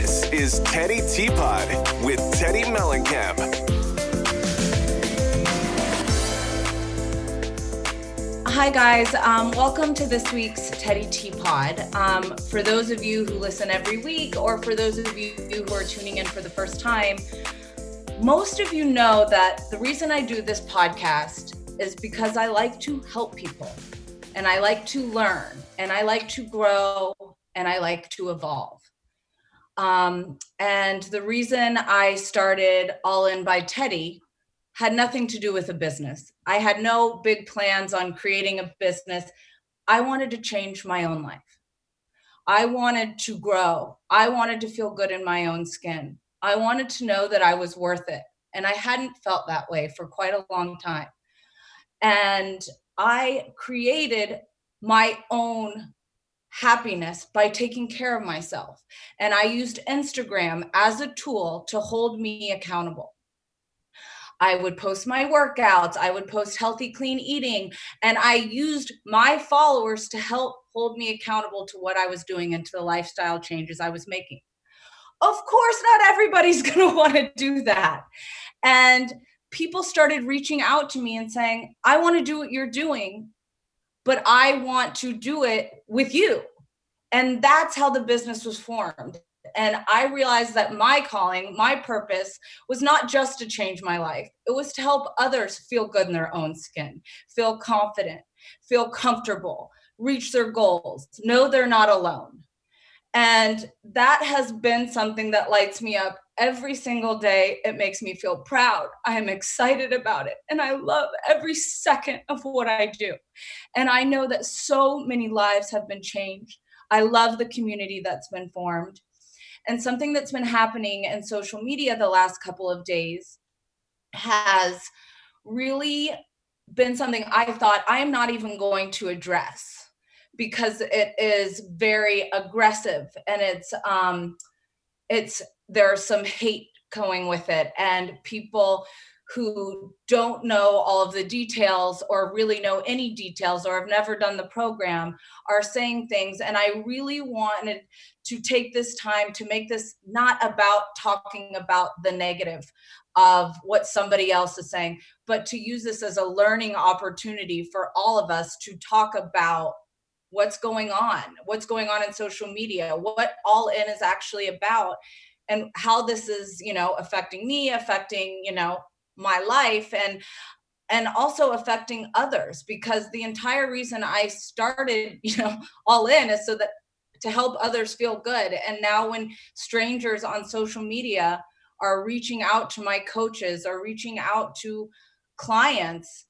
This is Teddy Teapot with Teddy Mellencamp. Hi guys, welcome to this week's Teddy Teapot. For those of you who listen every week, or for those of you who are tuning in for the first time, most of you know that the reason I do this podcast is because I like to help people, and I like to learn, and I like to grow, and I like to evolve. And the reason I started All In by Teddy had nothing to do with a business. I had no big plans on creating a business. I wanted to change my own life. I wanted to grow. I wanted to feel good in my own skin. I wanted to know that I was worth it. And I hadn't felt that way for quite a long time. And I created my own happiness by taking care of myself. And I used Instagram as a tool to hold me accountable. I would post my workouts, I would post healthy, clean eating, and I used my followers to help hold me accountable to what I was doing and to the lifestyle changes I was making. Of course, not everybody's going to want to do that. And people started reaching out to me and saying, I want to do what you're doing, but I want to do it with you. And that's how the business was formed. And I realized that my calling, my purpose was not just to change my life. It was to help others feel good in their own skin, feel confident, feel comfortable, reach their goals, know they're not alone. And that has been something that lights me up every single day. It makes me feel proud. I am excited about it. And I love every second of what I do. And I know that so many lives have been changed. I love the community that's been formed. And something that's been happening in social media the last couple of days has really been something I thought I'm not even going to address because it is very aggressive and there's some hate going with it, and people who don't know all of the details or really know any details or have never done the program are saying things. And I really wanted to take this time to make this not about talking about the negative of what somebody else is saying, but to use this as a learning opportunity for all of us to talk about what's going on in social media, what All In is actually about, and how this is, affecting me, affecting, my life, and also affecting others, because the entire reason I started, All In is so that to help others feel good. And now when strangers on social media are reaching out to my coaches or reaching out to clients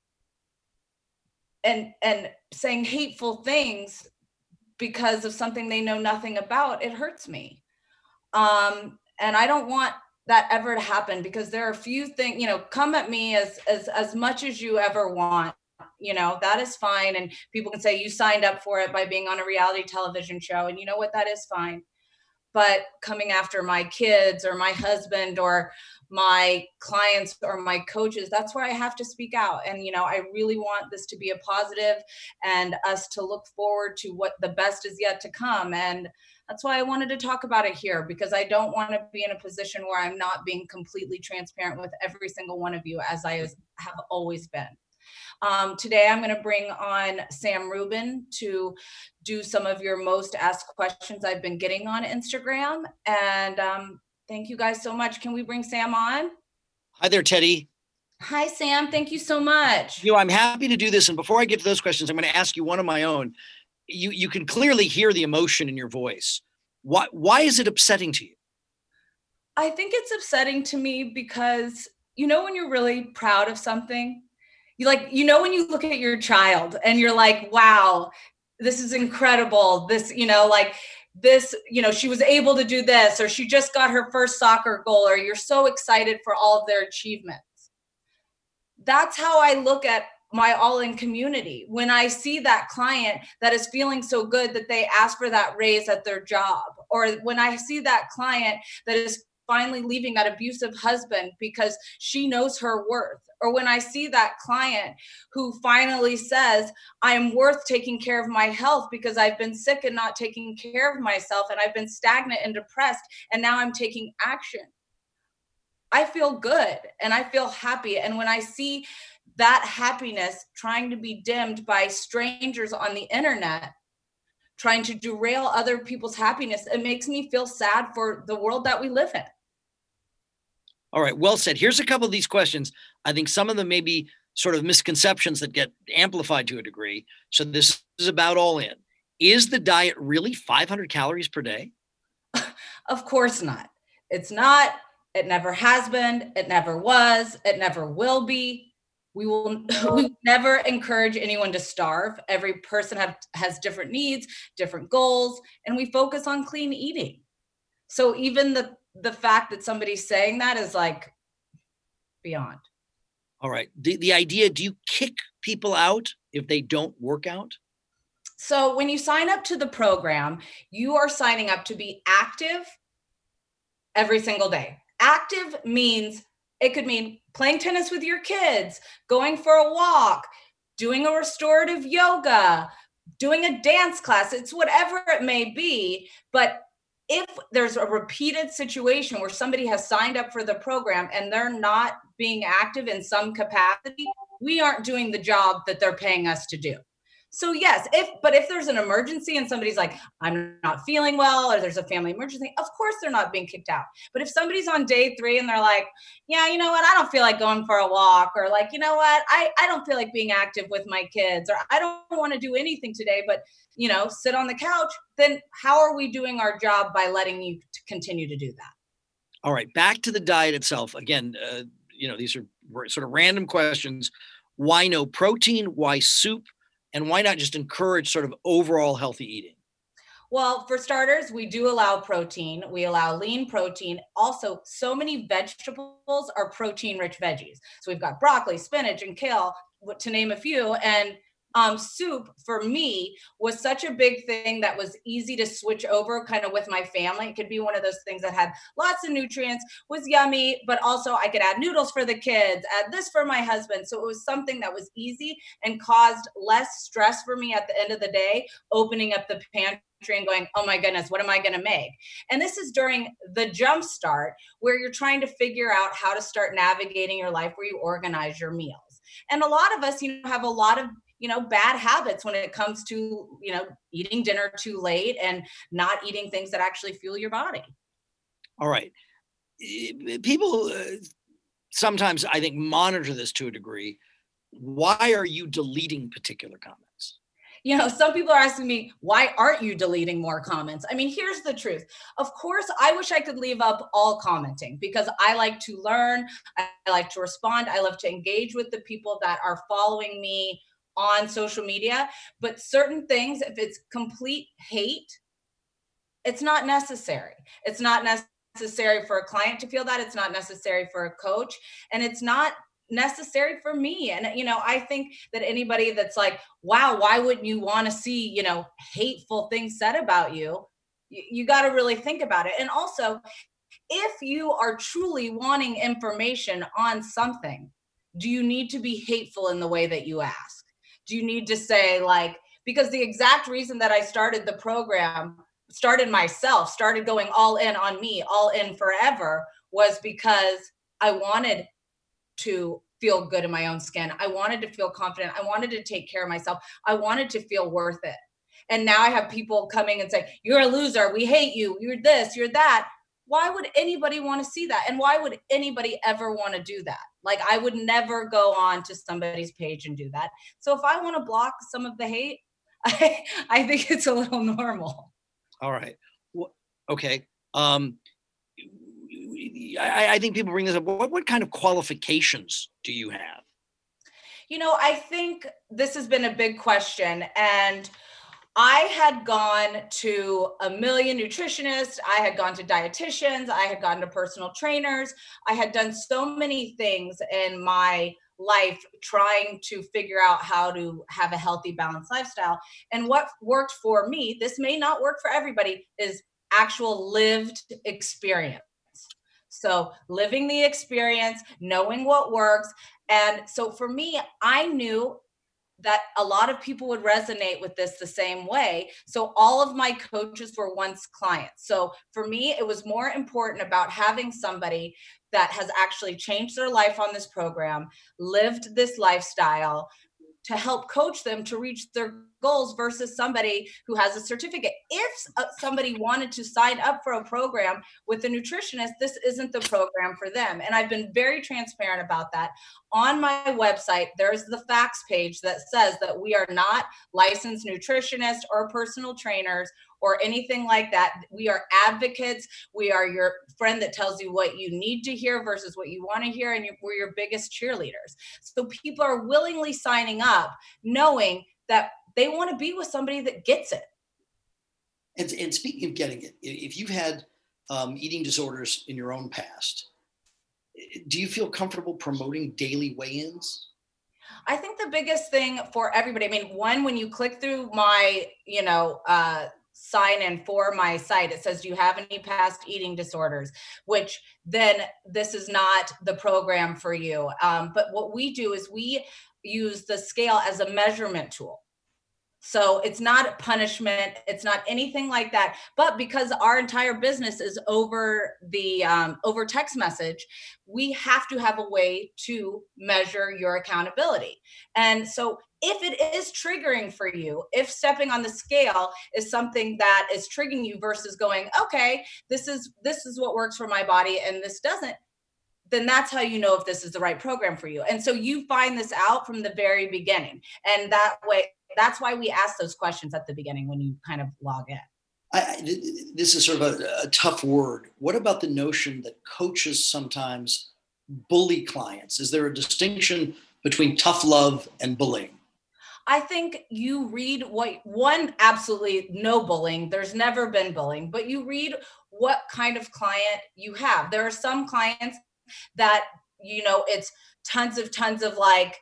and saying hateful things because of something they know nothing about, it hurts me. And I don't want that ever to happen, because there are a few things, come at me as much as you ever want, that is fine. And people can say you signed up for it by being on a reality television show. And you know what, that is fine. But coming after my kids or my husband or my clients or my coaches, that's where I have to speak out. And, I really want this to be a positive and us to look forward to what the best is yet to come. And that's why I wanted to talk about it here, because I don't want to be in a position where I'm not being completely transparent with every single one of you, as I have always been. Today, I'm going to bring on Sam Rubin to do some of your most asked questions I've been getting on Instagram. And thank you guys so much. Can we bring Sam on? Hi there, Teddy. Hi, Sam. Thank you so much. I'm happy to do this. And before I get to those questions, I'm going to ask you one of my own. You can clearly hear the emotion in your voice. Why is it upsetting to you? I think it's upsetting to me because, when you're really proud of something, when you look at your child and you're like, wow, this is incredible. This, she was able to do this, or she just got her first soccer goal, or you're so excited for all of their achievements. That's how I look at my All In community. When I see that client that is feeling so good that they ask for that raise at their job, or when I see that client that is finally leaving that abusive husband because she knows her worth. Or when I see that client who finally says, I'm worth taking care of my health because I've been sick and not taking care of myself, and I've been stagnant and depressed, and now I'm taking action. I feel good and I feel happy. And when I see that happiness trying to be dimmed by strangers on the internet, trying to derail other people's happiness, it makes me feel sad for the world that we live in. All right, well said. Here's a couple of these questions. I think some of them may be sort of misconceptions that get amplified to a degree. So this is about all in. Is the diet really 500 calories per day? Of course not. It's not. It never has been. It never was. It never will be. We will never encourage anyone to starve. Every person has different needs, different goals, and we focus on clean eating. So even the fact that somebody's saying that is like beyond. All right. The idea, do you kick people out if they don't work out? So when you sign up to the program, you are signing up to be active every single day. Active means, it could mean playing tennis with your kids, going for a walk, doing a restorative yoga, doing a dance class. It's whatever it may be. But if there's a repeated situation where somebody has signed up for the program and they're not being active in some capacity, we aren't doing the job that they're paying us to do. So yes, if there's an emergency and somebody's like, I'm not feeling well, or there's a family emergency, of course they're not being kicked out. But if somebody's on day 3 and they're like, yeah, you know what, I don't feel like going for a walk, or like, you know what, I don't feel like being active with my kids, or I don't want to do anything today, but sit on the couch, then how are we doing our job by letting you continue to do that? All right, back to the diet itself. Again, these are sort of random questions. Why no protein? Why soup? And why not just encourage sort of overall healthy eating? Well, for starters, we do allow protein. We allow lean protein. Also, so many vegetables are protein-rich veggies. So we've got broccoli, spinach, and kale, to name a few. And soup for me was such a big thing that was easy to switch over kind of with my family. It could be one of those things that had lots of nutrients, was yummy, but also I could add noodles for the kids, add this for my husband. So it was something that was easy and caused less stress for me at the end of the day, opening up the pantry and going, oh my goodness, what am I going to make? And this is during the jump start where you're trying to figure out how to start navigating your life, where you organize your meals. And a lot of us, have a lot of bad habits when it comes to, eating dinner too late and not eating things that actually fuel your body. All right. People sometimes, I think, monitor this to a degree. Why are you deleting particular comments? Some people are asking me, why aren't you deleting more comments? I mean, here's the truth. Of course, I wish I could leave up all commenting because I like to learn. I like to respond. I love to engage with the people that are following me on social media. But certain things, if it's complete hate, it's not necessary. It's not necessary for a client to feel that. It's not necessary for a coach. And it's not necessary for me. And I think that anybody that's like, wow, why wouldn't you want to see hateful things said about you, you got to really think about it. And also, if you are truly wanting information on something, do you need to be hateful in the way that you ask? Do you need to say because the exact reason that I started the program, started going all in on me, all in forever, was because I wanted to feel good in my own skin. I wanted to feel confident. I wanted to take care of myself. I wanted to feel worth it. And now I have people coming and say, you're a loser. We hate you. You're this, you're that. Why would anybody want to see that? And why would anybody ever want to do that? I would never go on to somebody's page and do that. So if I want to block some of the hate, I think it's a little normal. All right. Okay. I think people bring this up. What kind of qualifications do you have? I think this has been a big question. And I had gone to a million nutritionists. I had gone to dietitians. I had gone to personal trainers. I had done so many things in my life trying to figure out how to have a healthy, balanced lifestyle. And what worked for me, this may not work for everybody, is actual lived experience. So living the experience, knowing what works. And so for me, I knew that a lot of people would resonate with this the same way. So all of my coaches were once clients. So for me, it was more important about having somebody that has actually changed their life on this program, lived this lifestyle, to help coach them to reach their goals versus somebody who has a certificate. If somebody wanted to sign up for a program with a nutritionist, this isn't the program for them. And I've been very transparent about that. On my website, there's the facts page that says that we are not licensed nutritionists or personal trainers or anything like that. We are advocates. We are your friend that tells you what you need to hear versus what you want to hear, and we're your biggest cheerleaders. So people are willingly signing up, knowing that they want to be with somebody that gets it. And speaking of getting it, if you've had eating disorders in your own past, do you feel comfortable promoting daily weigh-ins? I think the biggest thing for everybody, I mean, one, when you click through my, sign in for my site, it says, do you have any past eating disorders? Which then this is not the program for you. But what we do is we use the scale as a measurement tool. So it's not punishment. It's not anything like that. But because our entire business is over the over text message, we have to have a way to measure your accountability. And so if it is triggering for you, if stepping on the scale is something that is triggering you versus going, okay, this is what works for my body and this doesn't, then that's how you know if this is the right program for you. And so you find this out from the very beginning. And that way, that's why we ask those questions at the beginning when you kind of log in. This is sort of a tough word. What about the notion that coaches sometimes bully clients? Is there a distinction between tough love and bullying? I think you read absolutely no bullying. There's never been bullying, but you read what kind of client you have. There are some clients that, it's tons of like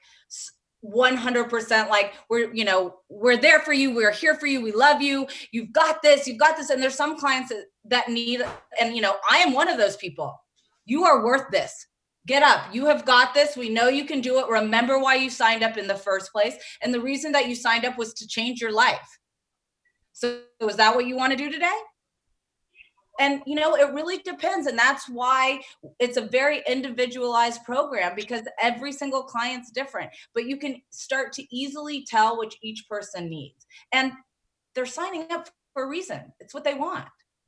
100% like, we're there for you. We're here for you. We love you. You've got this. And there's some clients that need, and I am one of those people. You are worth this. Get up. You have got this. We know you can do it. Remember why you signed up in the first place. And the reason that you signed up was to change your life. So is that what you want to do today? And, it really depends. And that's why it's a very individualized program, because every single client's different, but you can start to easily tell which each person needs. And they're signing up for a reason. It's what they want.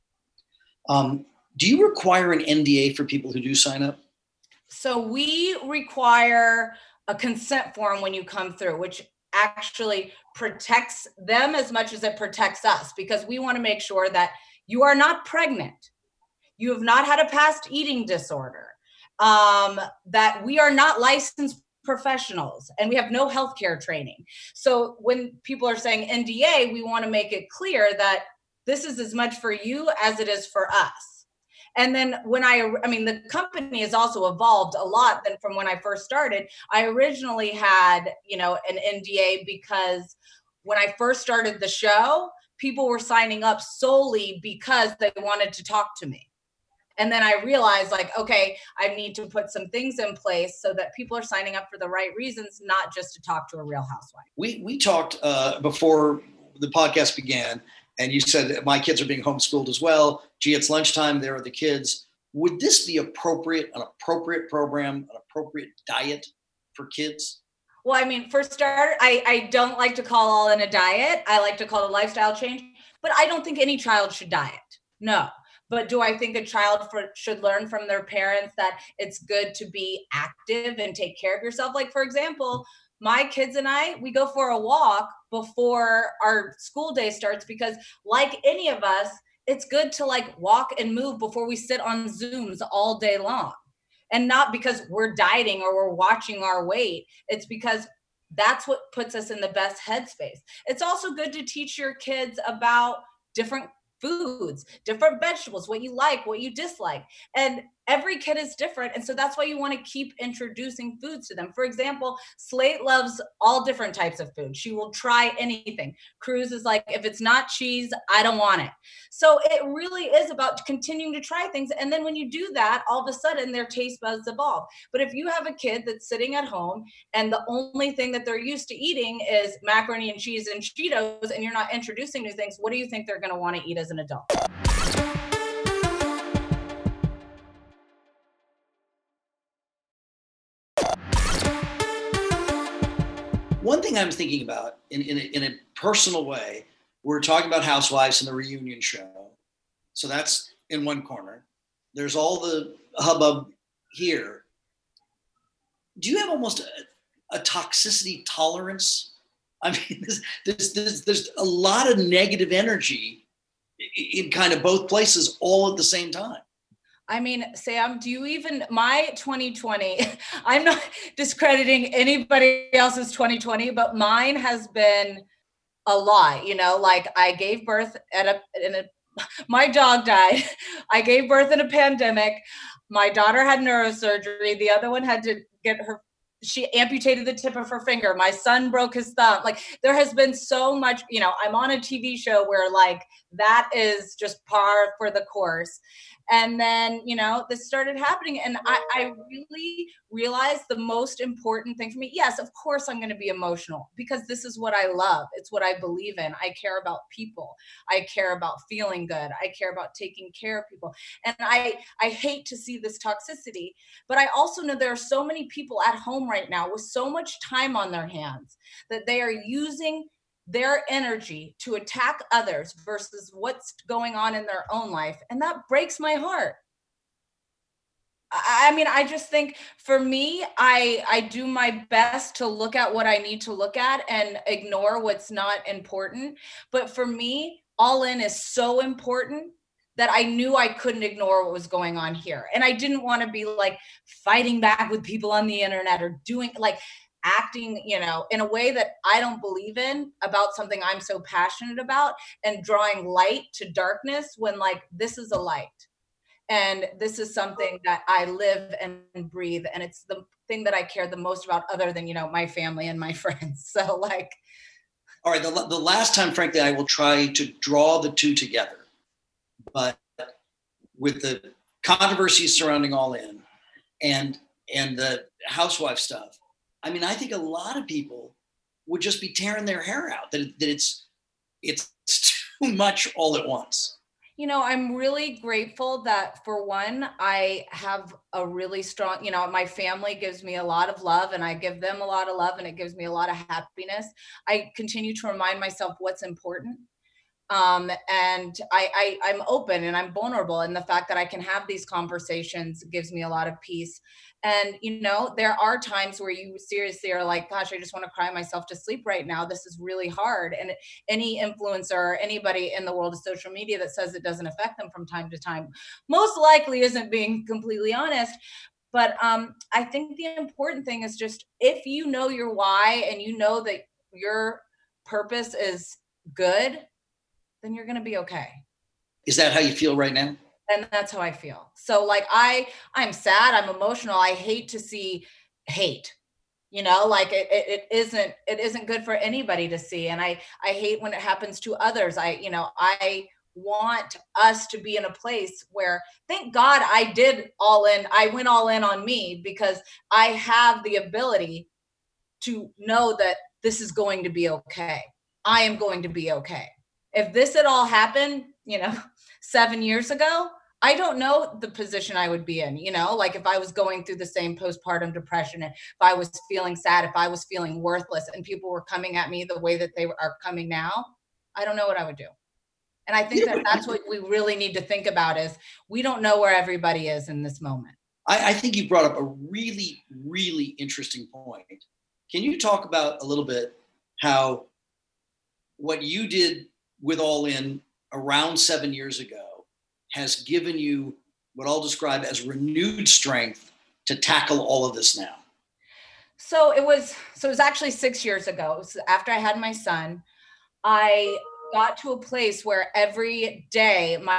Do you require an NDA for people who do sign up? So we require a consent form when you come through, which actually protects them as much as it protects us, because we want to make sure that you are not pregnant, you have not had a past eating disorder, that we are not licensed professionals, and we have no healthcare training. So when people are saying NDA, we want to make it clear that this is as much for you as it is for us. And then when the company has also evolved a lot than from when I first started. I originally had, an NDA because when I first started the show, people were signing up solely because they wanted to talk to me. And then I realized, okay, I need to put some things in place so that people are signing up for the right reasons, not just to talk to a Real Housewife. We talked before the podcast began, and you said my kids are being homeschooled as well. Gee, it's lunchtime. There are the kids. Would this be an appropriate program, an appropriate diet for kids? Well, for starter, I don't like to call all in a diet. I like to call it a lifestyle change, but I don't think any child should diet. No. But do I think a child should learn from their parents that it's good to be active and take care of yourself? Like, for example, my kids and we go for a walk before our school day starts, because like any of us, it's good to walk and move before we sit on Zooms all day long. And not because we're dieting or we're watching our weight. It's because that's what puts us in the best headspace. It's also good to teach your kids about different foods, different vegetables, what you like, what you dislike. And every kid is different. And so that's why you want to keep introducing foods to them. For example, Slate loves all different types of food. She will try anything. Cruz is like, if it's not cheese, I don't want it. So it really is about continuing to try things. And then when you do that, all of a sudden their taste buds evolve. But if you have a kid that's sitting at home and the only thing that they're used to eating is macaroni and cheese and Cheetos, and you're not introducing new things, what do you think they're going to want to eat as an adult? One thing I'm thinking about in a personal way, we're talking about Housewives and the reunion show. So that's in one corner. There's all the hubbub here. Do you have almost a toxicity tolerance? I mean, there's a lot of negative energy in kind of both places all at the same time. I mean, Sam, do you even, my 2020, I'm not discrediting anybody else's 2020, but mine has been a lot, you know, like I gave birth my dog died. I gave birth in a pandemic. My daughter had neurosurgery. The other one had to get she amputated the tip of her finger. My son broke his thumb. Like there has been so much, you know, I'm on a TV show where like that is just par for the course. And then, you know, this started happening. And I really realized the most important thing for me. Yes, of course, I'm going to be emotional because this is what I love. It's what I believe in. I care about people. I care about feeling good. I care about taking care of people. And I hate to see this toxicity, but I also know there are so many people at home right now with so much time on their hands that they are using their energy to attack others versus what's going on in their own life. And that breaks my heart. I mean, I just think for me, I do my best to look at what I need to look at and ignore what's not important. But for me, All In is so important that I knew I couldn't ignore what was going on here. And I didn't want to be like fighting back with people on the internet or doing like acting, you know, in a way that I don't believe in about something I'm so passionate about and drawing light to darkness when like this is a light. And this is something that I live and breathe. And it's the thing that I care the most about other than, you know, my family and my friends. So like. All right. The last time, frankly, I will try to draw the two together. But with the controversies surrounding All In and the housewife stuff, I mean, I think a lot of people would just be tearing their hair out that it's too much all at once. You know, I'm really grateful that for one, I have a really strong, you know, my family gives me a lot of love and I give them a lot of love and it gives me a lot of happiness. I continue to remind myself what's important. And I'm open and I'm vulnerable. And the fact that I can have these conversations gives me a lot of peace. And, you know, there are times where you seriously are like, gosh, I just want to cry myself to sleep right now. This is really hard. And any influencer or anybody in the world of social media that says it doesn't affect them from time to time, most likely isn't being completely honest. But I think the important thing is just if you know your why and you know that your purpose is good, then you're going to be okay. Is that how you feel right now? And that's how I feel. So like I'm sad, I'm emotional. I hate to see hate, you know, like it isn't good for anybody to see. And I hate when it happens to others. I want us to be in a place where, thank God I did all in. I went all in on me because I have the ability to know that this is going to be okay. I am going to be okay. If this had all happened, you know, 7 years ago, I don't know the position I would be in, you know, like if I was going through the same postpartum depression, and if I was feeling sad, if I was feeling worthless and people were coming at me the way that they are coming now, I don't know what I would do. And I think that that's what we really need to think about is we don't know where everybody is in this moment. I think you brought up a really, really interesting point. Can you talk about a little bit how what you did with All In around 7 years ago has given you what I'll describe as renewed strength to tackle all of this now? So it was actually 6 years ago. It was after I had my son. I got to a place where every day my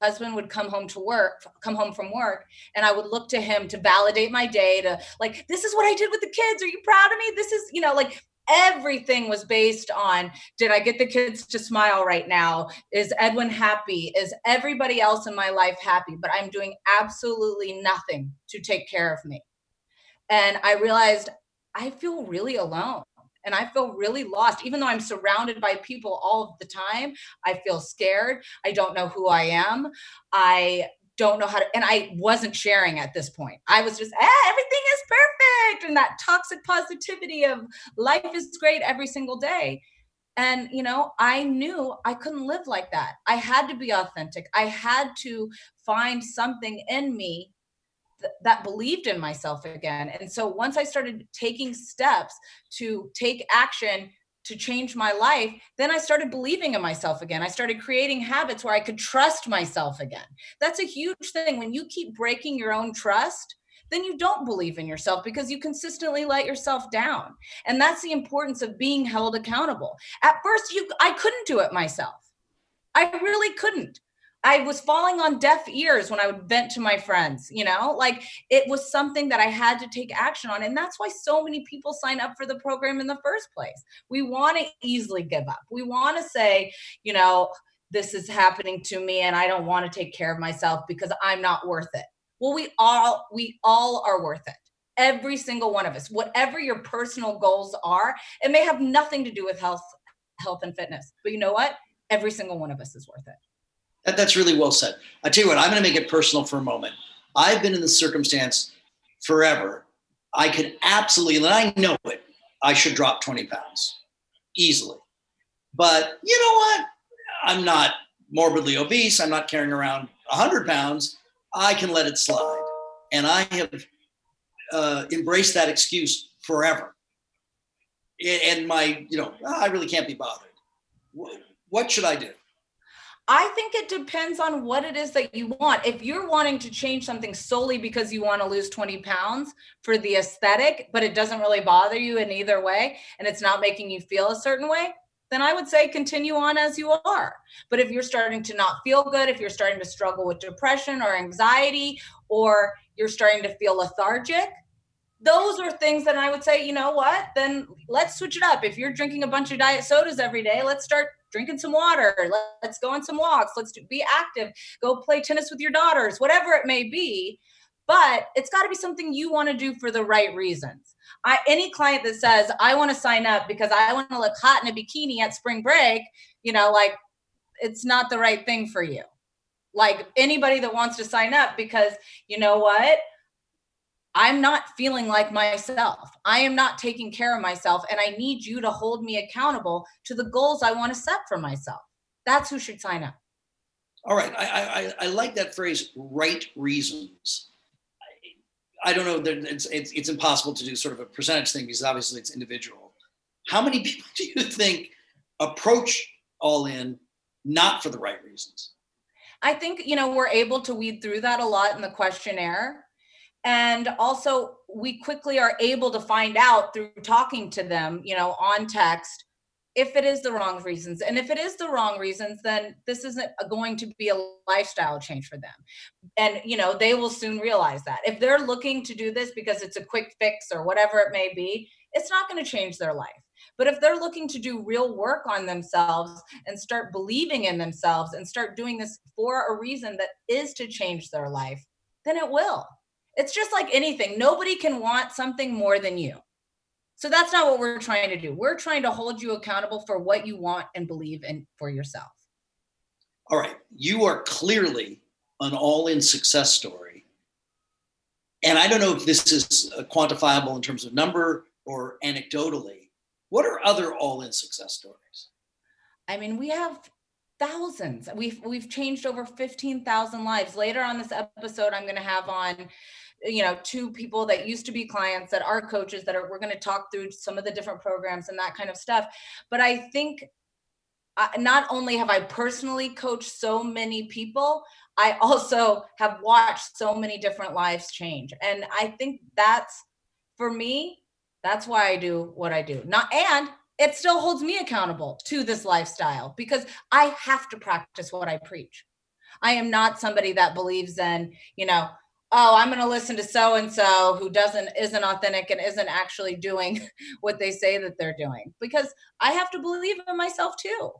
husband would come home from work, and I would look to him to validate my day, to like, this is what I did with the kids. Are you proud of me? This is, like everything was based on, did I get the kids to smile right now? Is Edwin happy? Is everybody else in my life happy? But I'm doing absolutely nothing to take care of me. And I realized I feel really alone. And I feel really lost, even though I'm surrounded by people all of the time. I feel scared. I don't know who I am. I don't know how to, and I wasn't sharing at this point. I was just, everything is perfect. And that toxic positivity of life is great every single day. And, I knew I couldn't live like that. I had to be authentic. I had to find something in me that believed in myself again. And so once I started taking steps to take action to change my life, then I started believing in myself again. I started creating habits where I could trust myself again. That's a huge thing. When you keep breaking your own trust, then you don't believe in yourself because you consistently let yourself down. And that's the importance of being held accountable. At first, I couldn't do it myself. I really couldn't. I was falling on deaf ears when I would vent to my friends, like it was something that I had to take action on. And that's why so many people sign up for the program in the first place. We want to easily give up. We want to say, this is happening to me and I don't want to take care of myself because I'm not worth it. Well, we all are worth it. Every single one of us, whatever your personal goals are, it may have nothing to do with health and fitness, but you know what? Every single one of us is worth it. That's really well said. I tell you what, I'm going to make it personal for a moment. I've been in this circumstance forever. I could absolutely, and I know it, I should drop 20 pounds easily. But you know what? I'm not morbidly obese. I'm not carrying around 100 pounds. I can let it slide. And I have embraced that excuse forever. And I really can't be bothered. What should I do? I think it depends on what it is that you want. If you're wanting to change something solely because you want to lose 20 pounds for the aesthetic, but it doesn't really bother you in either way, and it's not making you feel a certain way, then I would say continue on as you are. But if you're starting to not feel good, if you're starting to struggle with depression or anxiety, or you're starting to feel lethargic, those are things that I would say, you know what, then let's switch it up. If you're drinking a bunch of diet sodas every day, let's start drinking some water. Let's go on some walks. Let's be active. Go play tennis with your daughters, whatever it may be. But it's got to be something you want to do for the right reasons. Any client that says, I want to sign up because I want to look hot in a bikini at spring break, it's not the right thing for you. Like anybody that wants to sign up because you know what? I'm not feeling like myself. I am not taking care of myself. And I need you to hold me accountable to the goals I want to set for myself. That's who should sign up. All right. I like that phrase, right reasons. I don't know. It's impossible to do sort of a percentage thing because obviously it's individual. How many people do you think approach All In not for the right reasons? I think, we're able to weed through that a lot in the questionnaire. And also we quickly are able to find out through talking to them, on text, if it is the wrong reasons. And if it is the wrong reasons, then this isn't going to be a lifestyle change for them. And, they will soon realize that. If they're looking to do this because it's a quick fix or whatever it may be, it's not going to change their life. But if they're looking to do real work on themselves and start believing in themselves and start doing this for a reason that is to change their life, then it will. It's just like anything. Nobody can want something more than you. So that's not what we're trying to do. We're trying to hold you accountable for what you want and believe in for yourself. All right. You are clearly an all-in success story. And I don't know if this is quantifiable in terms of number or anecdotally. What are other all-in success stories? I mean, we have thousands. We've changed over 15,000 lives. Later on this episode, I'm going to have on, two people that used to be clients that are coaches we're going to talk through some of the different programs and that kind of stuff. But I think not only have I personally coached so many people, I also have watched so many different lives change. And I think for me, that's why I do what I do. And it still holds me accountable to this lifestyle because I have to practice what I preach. I am not somebody that believes in, oh, I'm going to listen to so-and-so who isn't authentic and isn't actually doing what they say that they're doing, because I have to believe in myself too.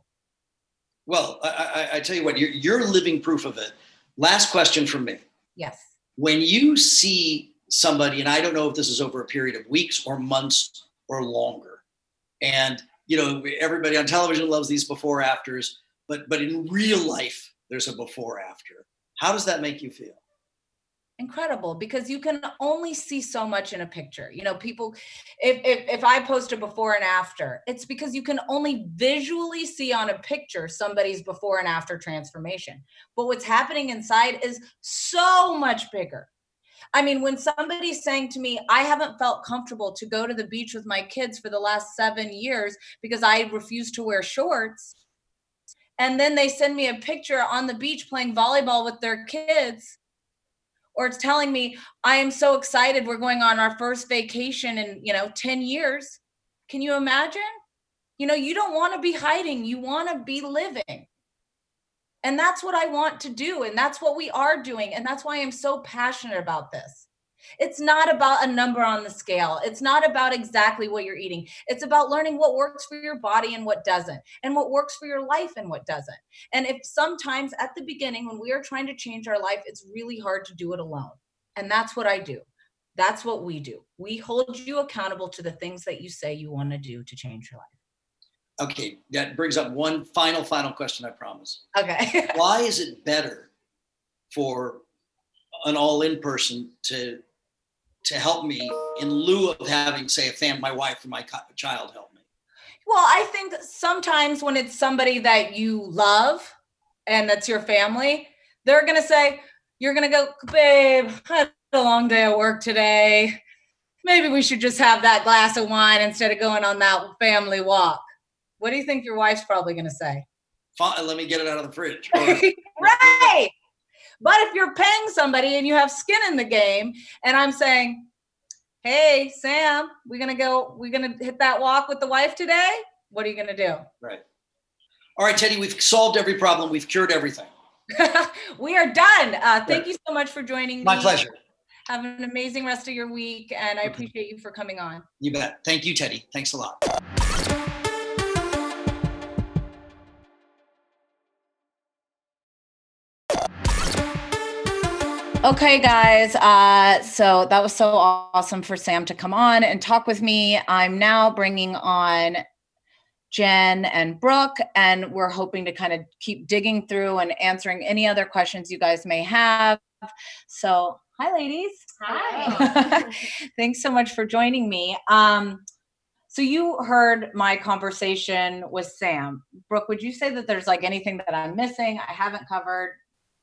Well, I tell you what, you're living proof of it. Last question from me. Yes. When you see somebody, and I don't know if this is over a period of weeks or months or longer, and everybody on television loves these before afters, but in real life, there's a before after. How does that make you feel? Incredible, because you can only see so much in a picture. People, if I post a before and after, it's because you can only visually see on a picture somebody's before and after transformation. But what's happening inside is so much bigger. I mean, when somebody's saying to me, I haven't felt comfortable to go to the beach with my kids for the last 7 years because I refuse to wear shorts, and then they send me a picture on the beach playing volleyball with their kids, or it's telling me, I am so excited, we're going on our first vacation in 10 years. Can you imagine? You don't want to be hiding, you want to be living. And that's what I want to do, and that's what we are doing, and that's why I'm so passionate about this. It's not about a number on the scale. It's not about exactly what you're eating. It's about learning what works for your body and what doesn't, and what works for your life and what doesn't. And if sometimes at the beginning, when we are trying to change our life, it's really hard to do it alone. And that's what I do. That's what we do. We hold you accountable to the things that you say you want to do to change your life. Okay, that brings up one final question, I promise. Okay. Why is it better for an all-in person to help me in lieu of having, say, my wife or my child help me? Well, I think sometimes when it's somebody that you love and that's your family, they're going to say, you're going to go, babe, I had a long day at work today. Maybe we should just have that glass of wine instead of going on that family walk. What do you think your wife's probably going to say? Fine, let me get it out of the fridge. Right. But if you're paying somebody and you have skin in the game, and I'm saying, hey, Sam, we're going to hit that walk with the wife today. What are you going to do? Right. All right, Teddy, we've solved every problem. We've cured everything. We are done. Thank you so much for joining me. My pleasure. Have an amazing rest of your week, and I appreciate you for coming on. You bet. Thank you, Teddy. Thanks a lot. Okay, guys. So that was so awesome for Sam to come on and talk with me. I'm now bringing on Jen and Brooke, and we're hoping to kind of keep digging through and answering any other questions you guys may have. So, hi, ladies. Hi. Thanks so much for joining me. So you heard my conversation with Sam. Brooke, would you say that there's anything that I'm missing, I haven't covered?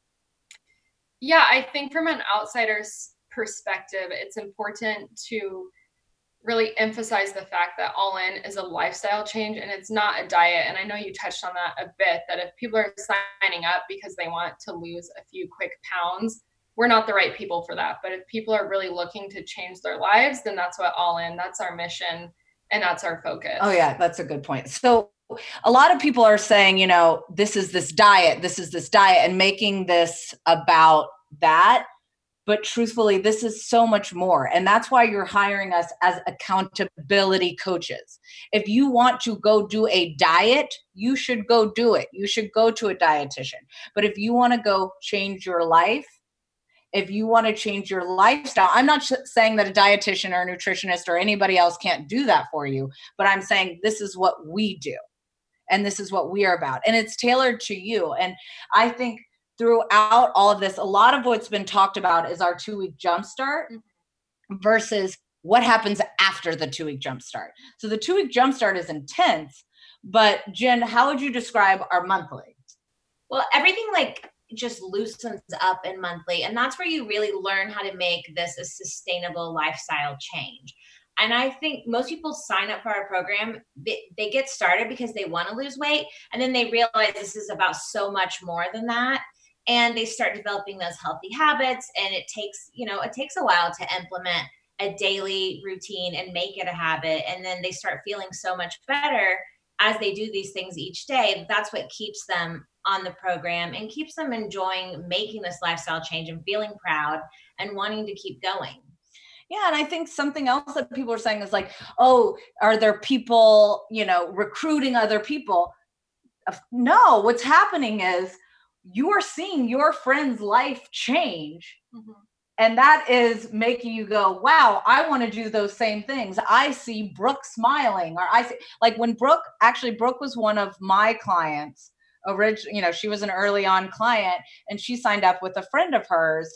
Yeah, I think from an outsider's perspective, it's important to really emphasize the fact that All In is a lifestyle change and it's not a diet. And I know you touched on that a bit, that if people are signing up because they want to lose a few quick pounds, we're not the right people for that. But if people are really looking to change their lives, then that's what All In, that's our mission and that's our focus. Oh yeah, that's a good point. So a lot of people are saying, this is this diet, and making this about that. But truthfully, this is so much more. And that's why you're hiring us as accountability coaches. If you want to go do a diet, you should go do it. You should go to a dietitian. But if you want to go change your life, if you want to change your lifestyle, I'm not saying that a dietitian or a nutritionist or anybody else can't do that for you, but I'm saying this is what we do. And this is what we are about. And it's tailored to you. And I think throughout all of this, a lot of what's been talked about is our 2-week jumpstart versus what happens after the 2-week jumpstart. So the 2-week jumpstart is intense, but Jen, how would you describe our monthly? Well, everything just loosens up in monthly, and that's where you really learn how to make this a sustainable lifestyle change. And I think most people sign up for our program, they get started because they want to lose weight, and then they realize this is about so much more than that. And they start developing those healthy habits, and it takes a while to implement a daily routine and make it a habit. And then they start feeling so much better as they do these things each day. That's what keeps them on the program and keeps them enjoying making this lifestyle change and feeling proud and wanting to keep going. Yeah, and I think something else that people are saying is like, oh, are there people, recruiting other people? No, what's happening is you are seeing your friend's life change. Mm-hmm. And that is making you go, wow, I want to do those same things. I see Brooke smiling, or I see, like when Brooke was one of my clients. She was an early on client, and she signed up with a friend of hers.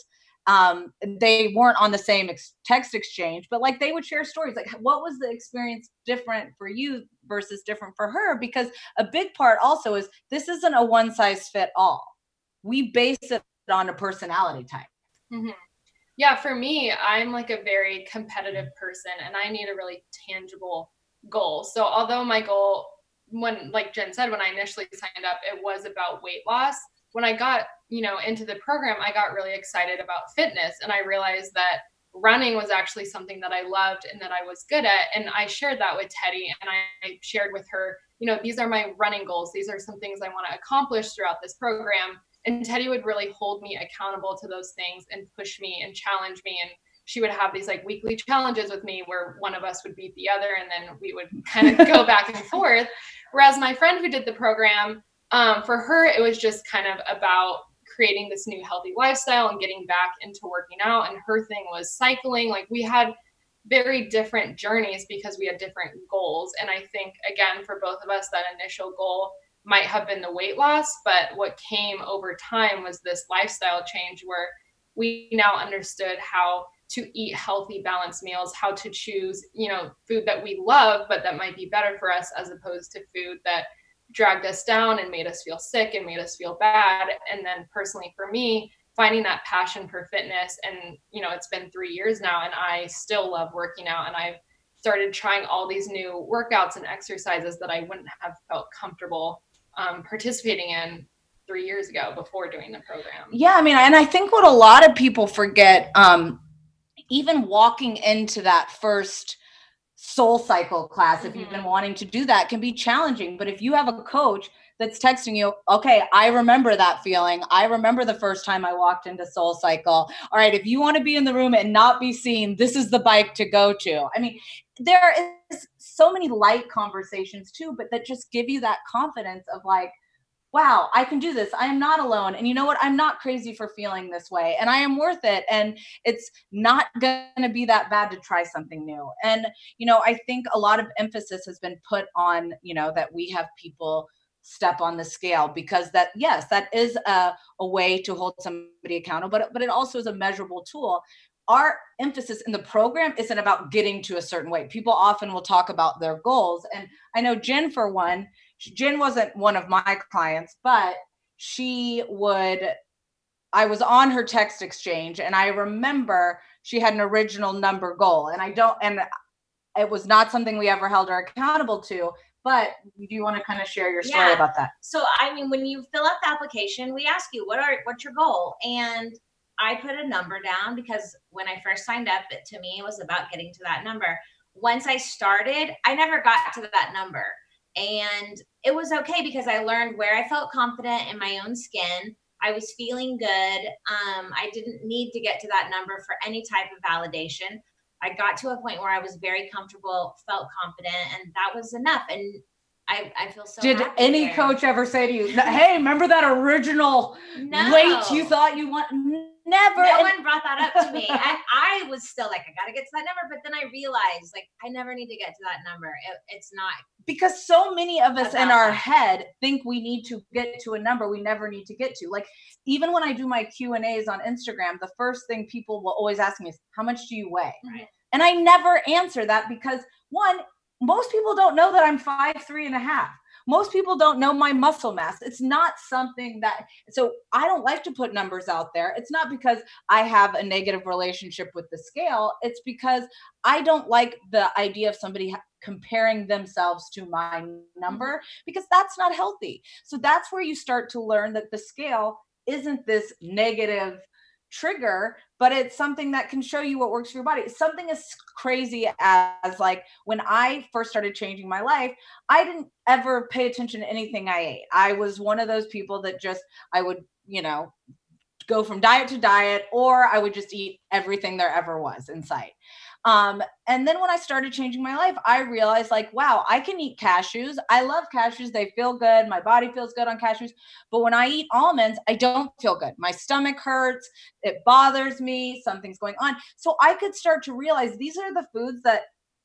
They weren't on the same text exchange, but like they would share stories. Like, what was the experience different for you versus different for her? Because a big part also is this isn't a one size fit all. We base it on a personality type. Mm-hmm. Yeah, for me, I'm like a very competitive person, and I need a really tangible goal. So although my goal, when, like Jen said, when I initially signed up, it was about weight loss. When I got, into the program, I got really excited about fitness, and I realized that running was actually something that I loved and that I was good at. And I shared that with Teddy, and I shared with her, these are my running goals. These are some things I want to accomplish throughout this program. And Teddy would really hold me accountable to those things and push me and challenge me. And she would have these like weekly challenges with me where one of us would beat the other, and then we would kind of go back and forth. Whereas my friend who did the program, for her, it was just kind of about creating this new healthy lifestyle and getting back into working out. And her thing was cycling. Like, we had very different journeys because we had different goals. And I think, again, for both of us, that initial goal might have been the weight loss, but what came over time was this lifestyle change where we now understood how to eat healthy, balanced meals, how to choose, food that we love, but that might be better for us, as opposed to food that dragged us down and made us feel sick and made us feel bad. And then personally for me, finding that passion for fitness, and, it's been 3 years now, and I still love working out, and I've started trying all these new workouts and exercises that I wouldn't have felt comfortable participating in 3 years ago before doing the program. Yeah, I mean, and I think what a lot of people forget, even walking into that first Soul Cycle class, if you've been wanting to do that, can be challenging. But if you have a coach that's texting you, okay, I remember that feeling. I remember the first time I walked into Soul Cycle. All right, if you want to be in the room and not be seen, this is the bike to go to. I mean, there is so many light conversations too, but that just give you that confidence of like, wow, I can do this. I am not alone. And you know what? I'm not crazy for feeling this way, and I am worth it. And it's not going to be that bad to try something new. And, I think a lot of emphasis has been put on, that we have people step on the scale, because that, yes, that is a way to hold somebody accountable, but it also is a measurable tool. Our emphasis in the program isn't about getting to a certain weight. People often will talk about their goals. And I know Jen, for one, Jen wasn't one of my clients, but I was on her text exchange, and I remember she had an original number goal, and it was not something we ever held her accountable to. But do you want to kind of share your story about that? So, I mean, when you fill out the application, we ask you, what's your goal? And I put a number down because when I first signed up, to me, it was about getting to that number. Once I started, I never got to that number. And it was okay because I learned where I felt confident in my own skin. I was feeling good. I didn't need to get to that number for any type of validation. I got to a point where I was very comfortable, felt confident, and that was enough. And I feel so Did happy any there. coach ever say to you, hey, remember that original weight you thought you want? Never. No one brought that up to me. And I was still like, I got to get to that number. But then I realized, like, I never need to get to that number. It's not. Because so many of us in our head think we need to get to a number we never need to get to. Like, even when I do my Q&As on Instagram, the first thing people will always ask me is, how much do you weigh? Right. And I never answer that because, one, most people don't know that I'm 5'3.5". Most people don't know my muscle mass. It's not something so I don't like to put numbers out there. It's not because I have a negative relationship with the scale. It's because I don't like the idea of somebody comparing themselves to my number, because that's not healthy. So that's where you start to learn that the scale isn't this negative trigger, but it's something that can show you what works for your body. Something as crazy as like when I first started changing my life, I didn't ever pay attention to anything I ate. I was one of those people that just, I would, go from diet to diet, or I would just eat everything there ever was in sight. And then when I started changing my life, I realized like, wow, I can eat cashews. I love cashews. They feel good. My body feels good on cashews. But when I eat almonds, I don't feel good. My stomach hurts. It bothers me. Something's going on. So I could start to realize these are the foods that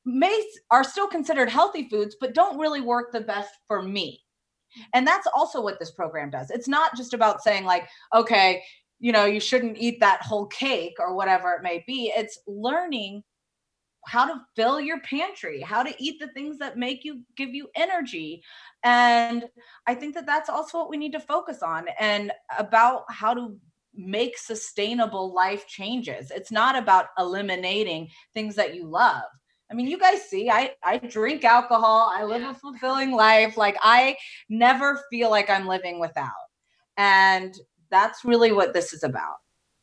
are still considered healthy foods, but don't really work the best for me. And that's also what this program does. It's not just about saying like, okay, you shouldn't eat that whole cake or whatever it may be. It's learning how to fill your pantry, how to eat the things that give you energy. And I think that that's also what we need to focus on, and about how to make sustainable life changes. It's not about eliminating things that you love. I mean, you guys see, I drink alcohol. I live a fulfilling life. Like I never feel like I'm living without. And that's really what this is about.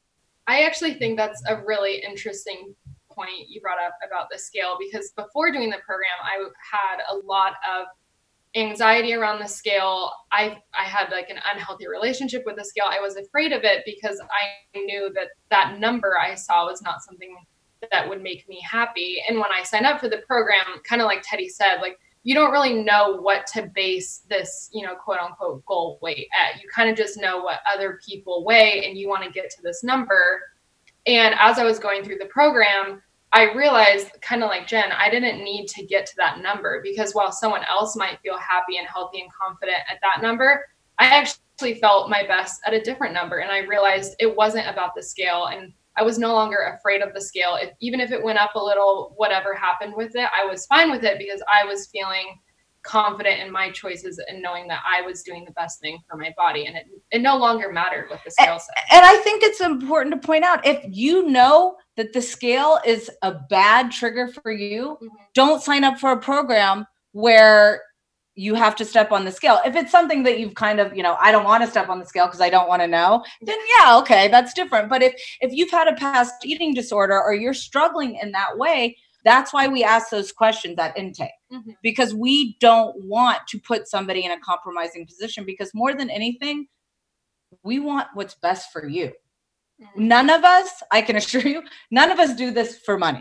I actually think that's a really interesting point you brought up about the scale, because before doing the program, I had a lot of anxiety around the scale. I had like an unhealthy relationship with the scale. I was afraid of it because I knew that number I saw was not something that would make me happy. And when I signed up for the program, kind of like Teddy said, like, you don't really know what to base this, quote unquote goal weight at. You kind of just know what other people weigh and you want to get to this number. And as I was going through the program, I realized, kind of like Jen, I didn't need to get to that number, because while someone else might feel happy and healthy and confident at that number, I actually felt my best at a different number. And I realized it wasn't about the scale, and I was no longer afraid of the scale. Even if it went up a little, whatever happened with it, I was fine with it, because I was feeling confident in my choices and knowing that I was doing the best thing for my body. And it no longer mattered what the scale said. And I think it's important to point out, if you know that the scale is a bad trigger for you, don't sign up for a program where you have to step on the scale. If it's something that you've kind of, I don't want to step on the scale because I don't want to know, then yeah, okay, that's different. But if you've had a past eating disorder or you're struggling in that way, that's why we ask those questions at intake, because we don't want to put somebody in a compromising position, because more than anything, we want what's best for you. None of us, I can assure you, none of us do this for money.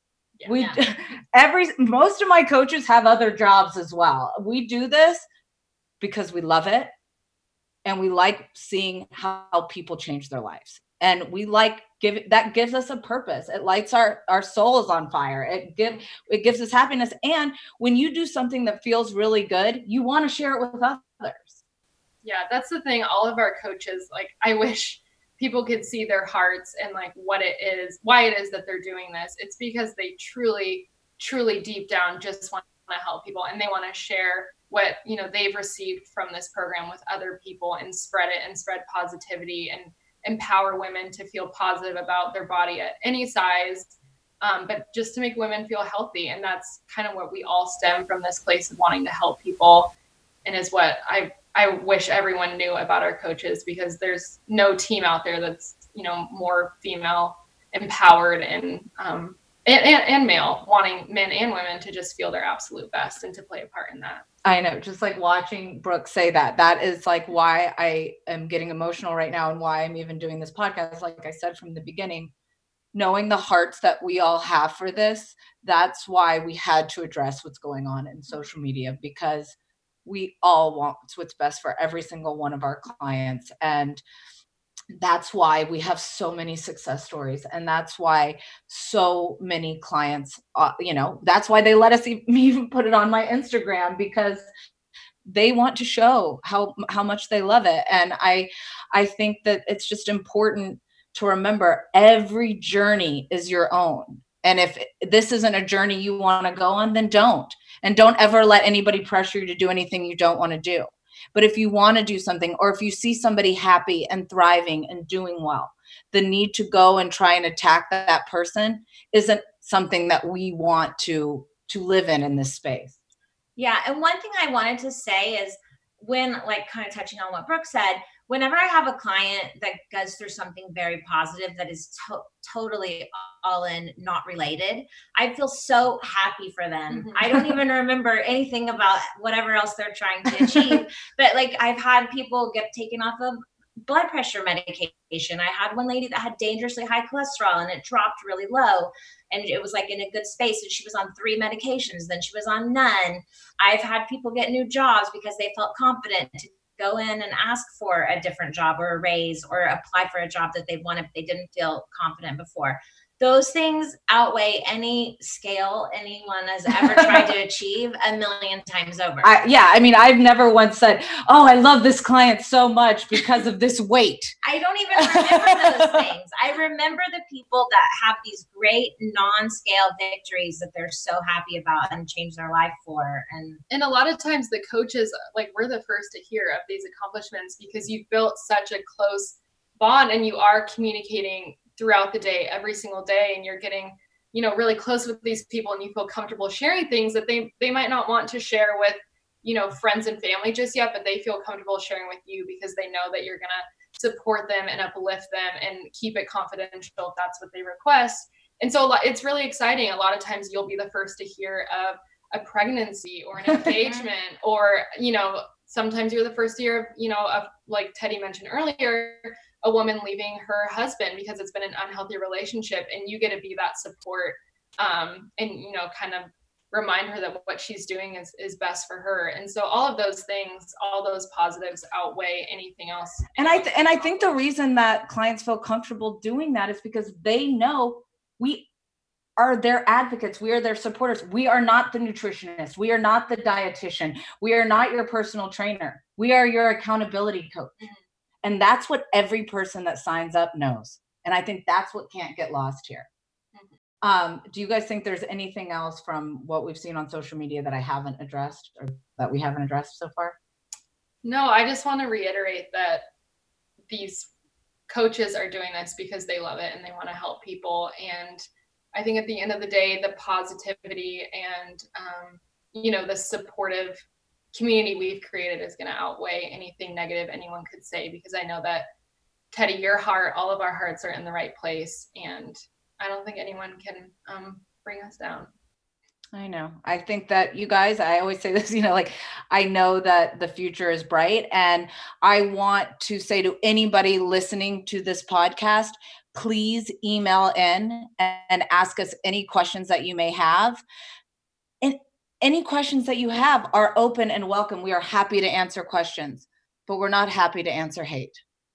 Most of my coaches have other jobs as well. We do this because we love it, and we like seeing how people change their lives, and we like that gives us a purpose. It lights our souls on fire. It gives us happiness. And when you do something that feels really good, you want to share it with others. Yeah, that's the thing. All of our coaches, like, I wish people could see their hearts and like what it is, why it is that they're doing this. It's because they truly, truly deep down just want to help people, and they want to share what they've received from this program with other people, and spread it and spread positivity and empower women to feel positive about their body at any size, but just to make women feel healthy. And that's kind of what we all stem from, this place of wanting to help people, and is what I wish everyone knew about our coaches, because there's no team out there that's more female empowered and male, wanting men and women to just feel their absolute best and to play a part in that. I know, just like watching Brooke say that is like why I am getting emotional right now, and why I'm even doing this podcast. Like I said from the beginning, knowing the hearts that we all have for this, that's why we had to address what's going on in social media, because we all want what's best for every single one of our clients. And that's why we have so many success stories. And that's why so many clients, that's why they let us even put it on my Instagram, because they want to show how much they love it. And I think that it's just important to remember, every journey is your own. And if this isn't a journey you want to go on, then don't. And don't ever let anybody pressure you to do anything you don't want to do. But if you want to do something, or if you see somebody happy and thriving and doing well, the need to go and try and attack that person isn't something that we want to live in this space. Yeah. And one thing I wanted to say is, when, like, kind of touching on what Brooke said, whenever I have a client that goes through something very positive that is totally all in, not related, I feel so happy for them. Mhm. I don't even remember anything about whatever else they're trying to achieve. But like, I've had people get taken off of blood pressure medication. I had one lady that had dangerously high cholesterol and it dropped really low, and it was like in a good space, and she was on 3 medications, then she was on none. I've had people get new jobs because they felt confident to go in and ask for a different job or a raise or apply for a job that they wanted, but they didn't feel confident before. Those things outweigh any scale anyone has ever tried to achieve a million times over. I mean, I've never once said, oh, I love this client so much because of this weight. I don't even remember those things. I remember the people that have these great non-scale victories that they're so happy about and change their life for. And a lot of times the coaches, like, we're the first to hear of these accomplishments because you've built such a close bond and you are communicating throughout the day, every single day, and you're getting, you know, really close with these people, and you feel comfortable sharing things that they might not want to share with, you know, friends and family just yet, but they feel comfortable sharing with you because they know that you're going to support them and uplift them and keep it confidential if that's what they request. And so it's really exciting. A lot of times you'll be the first to hear of a pregnancy or an engagement, or, you know, sometimes you're the first to hear of, you know, of, like Teddy mentioned earlier, a woman leaving her husband because it's been an unhealthy relationship, and you get to be that support, and, you know, kind of remind her that what she's doing is best for her. And so all of those things, all those positives outweigh anything else. And I think the reason that clients feel comfortable doing that is because they know we are their advocates. We are their supporters. We are not the nutritionist. We are not the dietitian. We are not your personal trainer. We are your accountability coach. Mm-hmm. And that's what every person that signs up knows. And I think that's what can't get lost here. Mm-hmm. Do you guys think there's anything else from what we've seen on social media that I haven't addressed or that we haven't addressed so far? No, I just want to reiterate that these coaches are doing this because they love it and they want to help people. And I think at the end of the day, the positivity and, you know, the supportive community we've created is going to outweigh anything negative anyone could say, because I know that, Teddy, your heart, all of our hearts are in the right place, and I don't think anyone can bring us down. I know. I think that you guys, I always say this, you know, like, I know that the future is bright, and I want to say to anybody listening to this podcast, please email in and ask us any questions that you may have. And any questions that you have are open and welcome. We are happy to answer questions, but we're not happy to answer hate.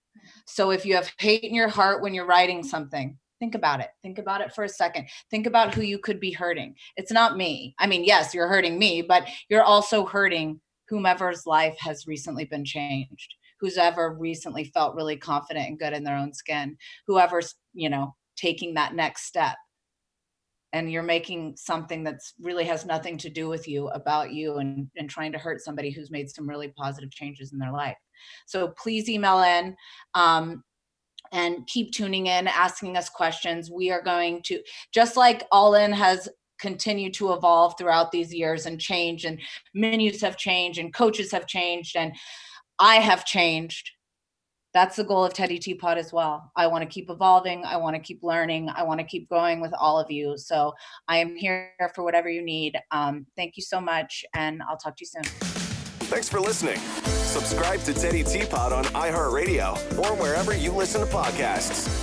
So if you have hate in your heart when you're writing something, think about it. Think about it for a second. Think about who you could be hurting. It's not me. I mean, yes, you're hurting me, but you're also hurting whomever's life has recently been changed, who's ever recently felt really confident and good in their own skin, whoever's, you know, taking that next step. And you're making something that's really has nothing to do with you, about you, and trying to hurt somebody who's made some really positive changes in their life. So please email in and keep tuning in, asking us questions. We are going to, just like All In has continued to evolve throughout these years and change, and menus have changed and coaches have changed and I have changed. That's the goal of Teddy Teapot as well. I want to keep evolving. I want to keep learning. I want to keep growing with all of you. So I am here for whatever you need. Thank you so much, and I'll talk to you soon. Thanks for listening. Subscribe to Teddy Teapot on iHeartRadio or wherever you listen to podcasts.